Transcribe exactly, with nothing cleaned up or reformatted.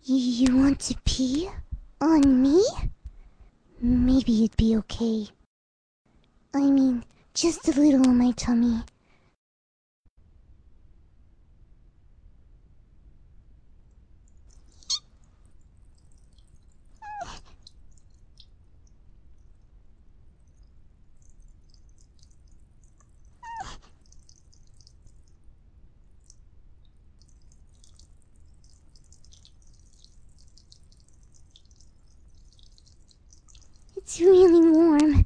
You want to pee? On me? Maybe it'd be okay. I mean, just a little on my tummy. It's really warm.